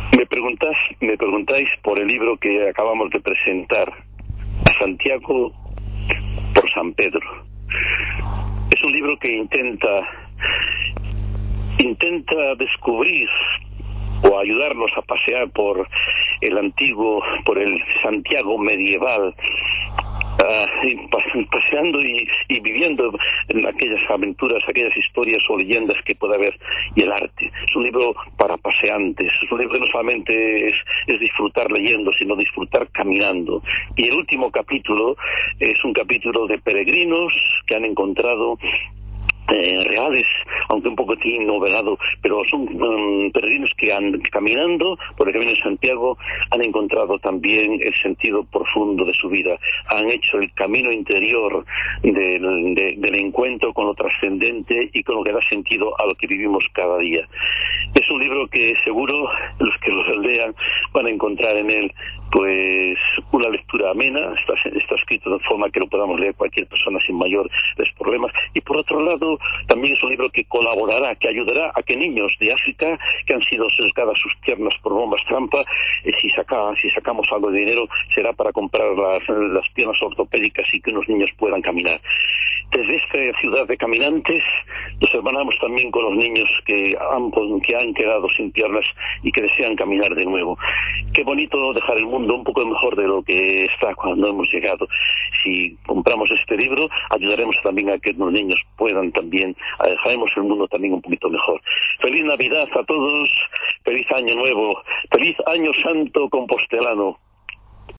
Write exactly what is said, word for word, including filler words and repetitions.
Me preguntas, me preguntáis por el libro que acabamos de presentar, A Santiago por San Pedro. Es un libro que intenta intenta descubrir o ayudarnos a pasear por el antiguo, por el Santiago medieval, uh, paseando y, y viviendo en aquellas aventuras, aquellas historias o leyendas que pueda haber, y el arte. Es un libro para paseantes, es un libro que no solamente es, es disfrutar leyendo, sino disfrutar caminando. Y el último capítulo es un capítulo de peregrinos que han encontrado Eh, reales, aunque un poquitín novelado, pero son um, peregrinos que han, caminando por el camino de Santiago, han encontrado también el sentido profundo de su vida, han hecho el camino interior del, de, del encuentro con lo trascendente y con lo que da sentido a lo que vivimos cada día. Es un libro que seguro los que lo lean van a encontrar en él pues una lectura amena, está, está escrito de forma que lo podamos leer cualquier persona sin mayores problemas, y por otro lado también es un libro que colaborará, que ayudará a que niños de África que han sido sesgadas sus piernas por bombas trampa, eh, si, saca, si sacamos algo de dinero será para comprar las, las piernas ortopédicas y que unos niños puedan caminar. Desde esta ciudad de caminantes nos hermanamos también con los niños que han, que han quedado sin piernas y que desean caminar de nuevo. Qué bonito dejar el mundo un poco mejor de lo que está cuando hemos llegado. Si compramos este libro, ayudaremos también a que los niños puedan también, dejaremos el mundo también un poquito mejor. Feliz Navidad a todos, feliz Año Nuevo, feliz Año Santo Compostelano.